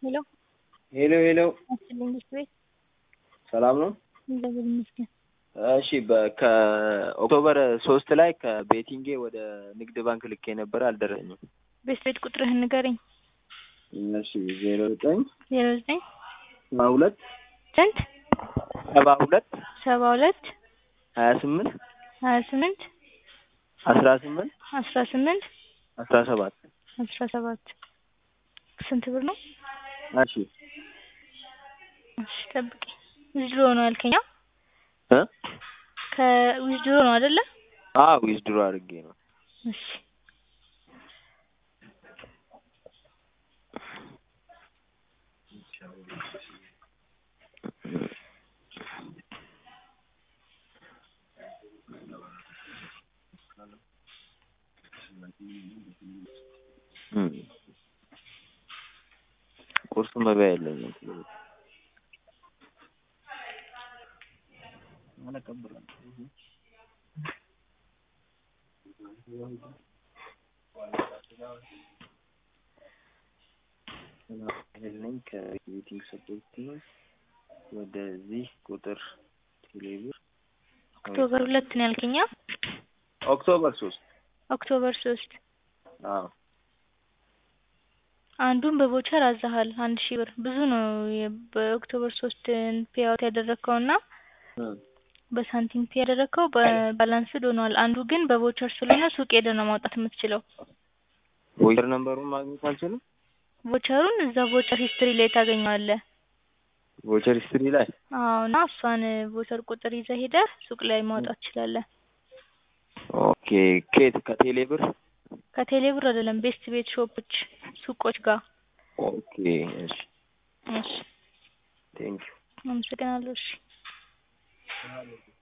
ሄሎ ሄሎ ሄሎ አስልኝ ሰላም ነው? እንደዚህ ይመስገን። እሺ ከኦክቶበር 3 ላይ ከቤቲንጌ ወደ ንግድ ባንክ ልኬ ነበር አልደረሰኝም። ቤት ቁጥርህን ንገረኝ። እሺ 09 09 72 ስንት 72 72 28 28 18 18 17 17 ስንት ብር ነው? እሺ ጠብቂ። ዊዝድሮ ነው ያልከኝ? ከዊዝድሮ ነው አይደለ? አዎ ዊዝድሮ አድርጌ ነው። እሺ ቁርስ መብያ የለኝም። ይሄንን ከቤቲንግ ሰፖርት ወደዚህ ቁጥር ቴሌብር ኦክቶበር 2 ነው ያልከኝ? ኦክቶበር 3 ኦክቶበር 3 አዎ አንዱን በቮቸር አዛሃል 1000 ብር ብዙ ነው። በኦክቶበር 3 ፔአውት ያደረከውና በሳንቲም ፔ ያደረከው በባላንስድ ሆኗል። አንዱ ግን በቮቸር ስለሆነ ሱቅ ሄደህ ነው ማውጣት የምትችለው። ቮቸር ነምበሩን ማግኘት አልችልም? ቮቸሩን እዛ ቮቸር ሂስትሪ ላይ ታገኘዋለህ። ቮቸር ሂስትሪ ላይ? አዎ እና እሷን ቮቸር ቁጥር ይዘህ ሄደህ ሱቅ ላይ ማውጣት ትችላለህ። ኦኬ ከየት? ከቴሌብር? ከቴሌብር አይደለም፣ ቤስት ቤት ሾፖች ሱቆች ጋር። ኦኬ እሺ እሺ ቴንክ ዩ። አመሰግናለሁ። እሺ